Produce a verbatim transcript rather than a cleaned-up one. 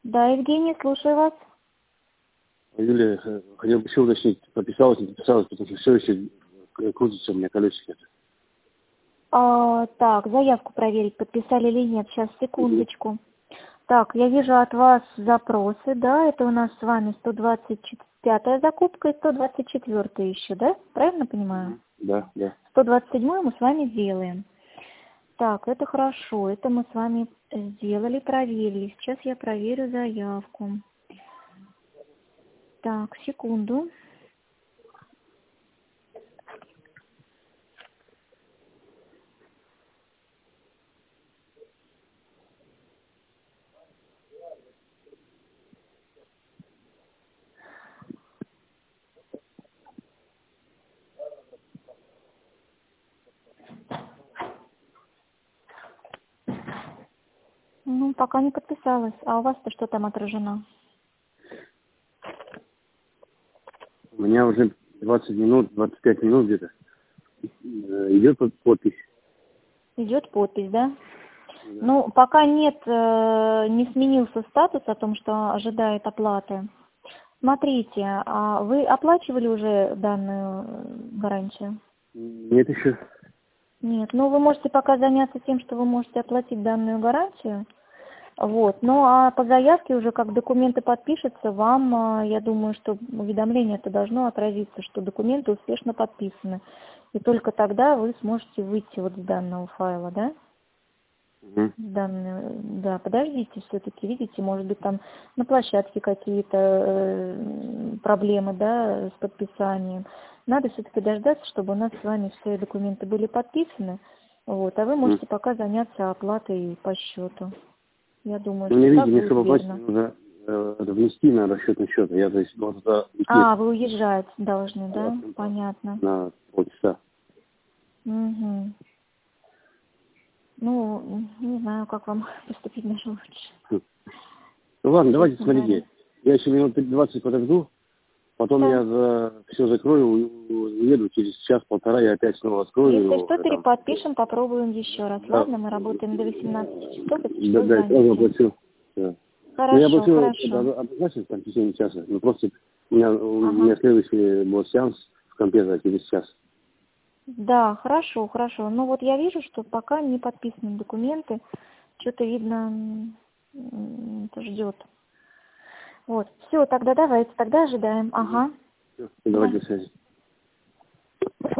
Да, Евгений, слушаю вас. Юлия, хотел бы еще уточнить, подписалась, не подписалась, потому что все еще крутится у меня колесико. А, так, заявку проверить, подписали или нет. Сейчас, секундочку. Так, я вижу от вас запросы, да, это у нас с вами сто двадцать пятая закупка и сто двадцать четвёртая еще, да? Правильно понимаю? Да, да. сто двадцать седьмую мы с вами сделаем. Так, это хорошо, это мы с вами сделали, проверили. Сейчас я проверю заявку. Так, секунду. Ну, пока не подписалась. А у вас-то что там отражено? У меня уже двадцать минут, двадцать пять минут где-то идет подпись. Идет подпись, да? Да. Ну, пока нет, э, не сменился статус о том, что ожидает оплаты. Смотрите, а вы оплачивали уже данную э, гарантию? Нет еще. Нет. Ну, вы можете пока заняться тем, что вы можете оплатить данную гарантию. Вот. Ну, а по заявке уже как документы подпишутся, вам, э, я думаю, что уведомление это должно отразиться, что документы успешно подписаны. И только тогда вы сможете выйти вот с данного файла, да? Угу. Данные, да, подождите, все-таки, видите, может быть, там на площадке какие-то э, проблемы, да, с подписанием. Надо все-таки дождаться, чтобы у нас с вами все документы были подписаны, вот, а вы можете Угу. пока заняться оплатой по счету. Я думаю, Ну, что мне, так видите, мне будет чтобы оплатить, верно. нужно э, это внести на расчетный счет. Я, то есть, должен туда уйти А, вы уезжать должны, да? на, Понятно. на полчаса. Угу. Ну, не знаю, как вам поступить даже лучше. Хм. Ну ладно, давайте, Честно говоря. смотрите. Я еще минут двадцать подожду, потом Да. я за... все закрою, у- уеду через час-полтора, я опять снова открою Если его что, уже там. переподпишем, попробуем еще раз. Да, Ладно, мы работаем до восемнадцати часов, если да, что, да, я тоже звоните. оплачу. Да. Ну, я Хорошо, оплачу хорошо. однозначно там в течение часа. Ну, просто у меня, у Ага. меня следующий будет сеанс в компьютере через час. Да, хорошо, хорошо. Ну вот я вижу, что пока не подписаны документы. Что-то видно, м, это ждет. Вот. Все, тогда давайте, тогда ожидаем. Ага. Все, Да. давайте до связи.